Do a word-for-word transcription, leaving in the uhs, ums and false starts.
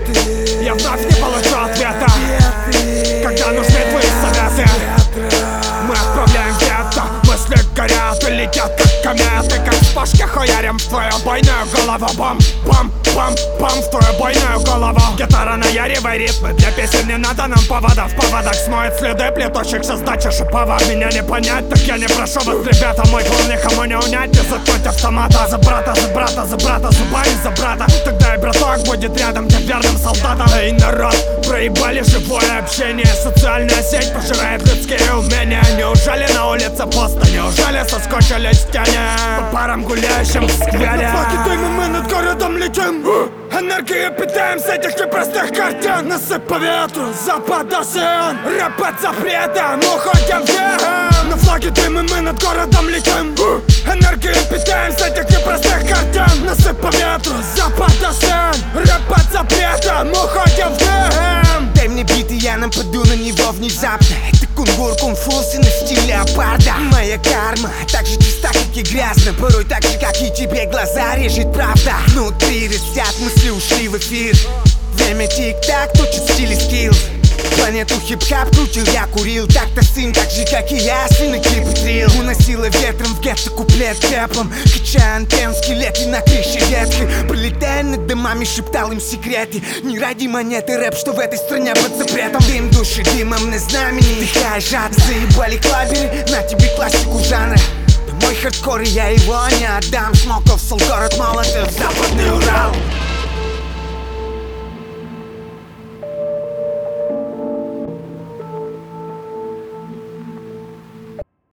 Я вновь не получу ответа, когда нужны твои советы. Мы отправляем где-то, мысли горят и летят как кометы, как вспышки хуярим в твою бойную голову. Бам, бам, бам, бам, в твою бойную голову. Гитара наяривай ритмы, для песен не надо нам поводов. Поводок смоет следы плетущихся сдачи шиповок. Меня не понять, так я не прошу вас, ребята. Мой клон никому не унять, не заткнуть автомата. За брата, за брата, за брата, зубами за брата. Тогда и браток будет рядом, как верным солдатом. Эй, народ, проебали живое общение. Социальная сеть пожирает людские умения. Неужели на улице пусто? Неужели соскучились в тени? По парам гуляющим в сквере. Флаги дымом мы над городом летим. Энергию питаем с этих непростых картин. Насыпь по ветру, запад осен. Рэп под запретом, уходим вверх. На флаге дымом мы над городом летим. Энергию питаем с этих непростых картин. Насыпь по ветру, запад осен. Рэп под запретом, уходим вверх. Дай мне бит, и я нападу на него внезапно. Это кунгур, кунг-фу, на стиле леопарда. Моя карма так же чиста, как и грязна. Порой так же, как и тебе глаза режет правда. Внутри растят мысли, ушли в эфир. Время тик-так, точит в стиле скиллс. Планету хип-хап крутил, я курил. Так-то сын, так же, как и я, свины клипы трил. Уносила ветром в гетто куплет теплым. Качая антенн, скелеты на крыше ветхой. Пролетая над домами, шептал им секреты. Не ради монеты рэп, что в этой стране под запретом. Дым души дымом на знамени. Дыхая жадно, заебали клаберы. На тебе классику жанра. Мой хардкор, и я его не отдам. Смоков, Солгород, Молотов, Западный Урал.